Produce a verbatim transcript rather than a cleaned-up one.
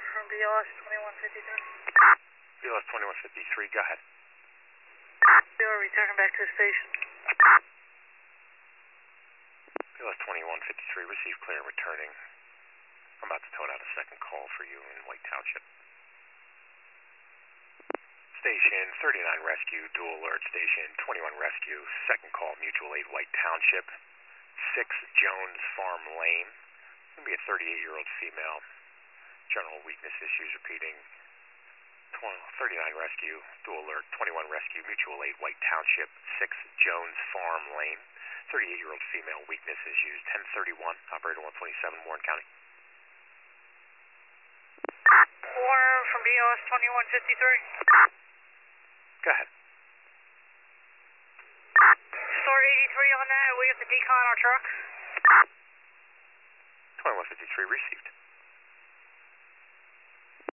from B L S twenty-one fifty-three. B L S twenty-one fifty-three, go ahead. We are returning back to the station. B L S twenty-one fifty-three, receive clear and returning. I'm about to tone out a second call for you in White Township. Station thirty-nine Rescue, dual alert. Station twenty-one Rescue, second call, mutual aid, White Township, six Jones Farm Lane. It's going to be a thirty-eight-year-old female. General weakness issues repeating. thirty-nine Rescue, dual alert, twenty-one Rescue, mutual aid, White Township, six Jones Farm Lane. thirty-eight-year-old female, weakness issues, ten thirty-one, operator one twenty-seven, Warren County. Warren from B L S twenty-one fifty-three. Go ahead. Star eighty-three on that, we have to decon our truck. twenty-one fifty-three received.